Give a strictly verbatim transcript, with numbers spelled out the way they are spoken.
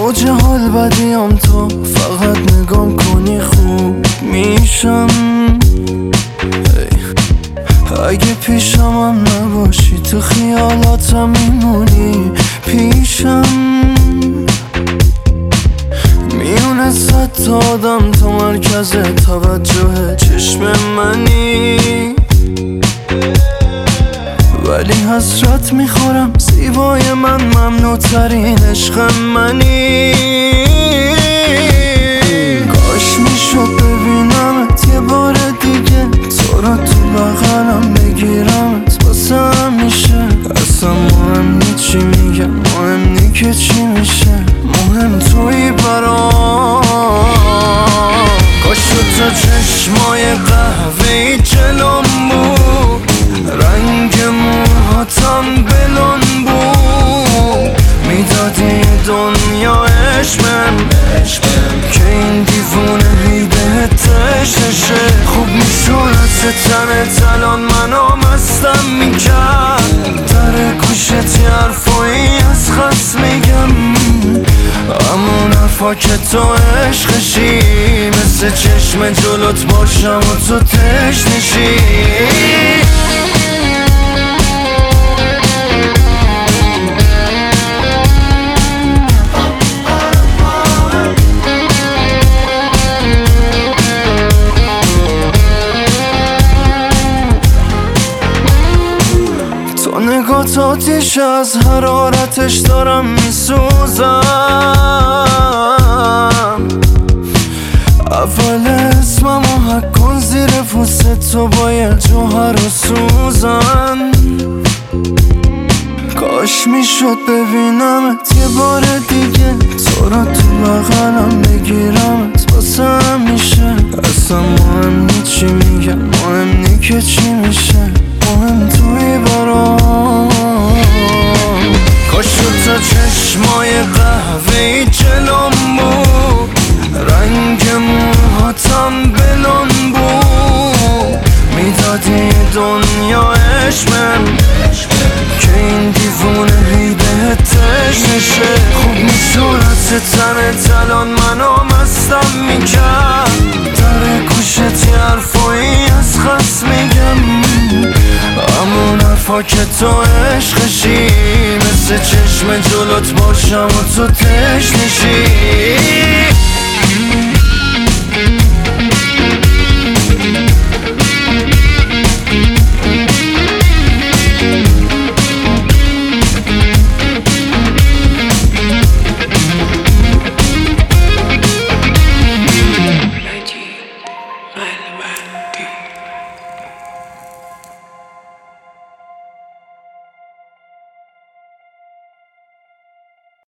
اوج حال بدیم تو فقط نگام کنی خوب میشم. اگه پیشمم نباشی تو خیالاتم میمونی پیشم. میونه صد تا آدم تو مرکز توجه چشم منی، ولی حسرت میخورم زیبای من ممنوع عشق منی. کاش میشد ببینمت یه بار دیگه، تو را تو بغلم بگیرمت واسه همیشه. اصلا مهم نی چی میگم، مهم نی که چی میشه، مهم توی برام. کاش تو چشمای قهوه‌ای جلوم بود، رنگ موهاتم بلون بود، میدادی دنیا عشقم که این دیوونه هی بهت تشنشه. خوب میشونت تنت الان منو مستم میکرد، در گوشت یه حرفایی از خست میگم، همون حرفا که تو عشقشی، مثل چشم جلوت باشم و تو تشنشی. نگات آتیش از حرارتش دارم میسوزم. اول اسمم و حک کن زیر پوست تو با یه جوهر و سوزن. کاش میشد ببینمت یه بار دیگه، تو را تو بغلم بگیرمت واسه همیشه. اصلا مهم نی چی میگم، مهم نی که چی میشه، مهم توی برام. کاش تو چشمای قهوه‌ای جلوم بود، رنگ موهاتم بلون بود، میدادی دنیا عشقم که این دیوونه هی بهت تشنشه. خوب میشونت تنت الان منو مستم میکرد، در گوشت یه حرفایی از خست میگم، همون حرفا که تو عشقشی، مثل چشم جلوت باشم و تو تشنشی.